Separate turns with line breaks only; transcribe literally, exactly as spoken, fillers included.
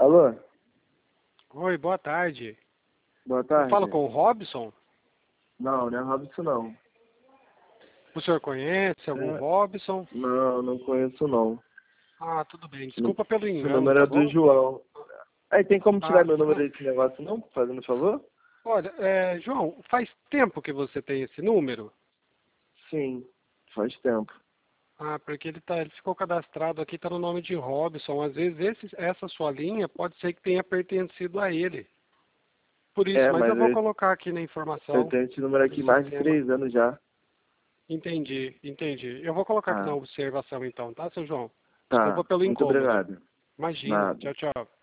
Alô?
Oi, boa tarde.
Boa tarde.
Eu falo com o Robson?
Não, não é Robson, não.
O senhor conhece algum
É.
Robson?
Não, não conheço, não.
Ah, tudo bem. Desculpa pelo
O
engano,
número
tá
é do
bom?
João. Aí, tem como tirar
Ah,
meu número
não.
desse negócio, não? Fazendo favor?
Olha, é, João, faz tempo que você tem esse número?
Sim, faz tempo.
Ah, porque ele, tá, ele ficou cadastrado aqui, tá no nome de Robson. Às vezes esse, essa sua linha pode ser que tenha pertencido a ele. Por isso,
É,
mas
mas
eu vou
eu,
colocar aqui na
eu
informação
tenho esse número
do
aqui mais de
sistema.
três anos já.
Entendi, entendi. Eu vou colocar aqui na
Ah,
observação então, tá, seu João?
tá.
Desculpa pelo
Muito
incômodo.
obrigado.
Imagina.
Nada.
Tchau, tchau.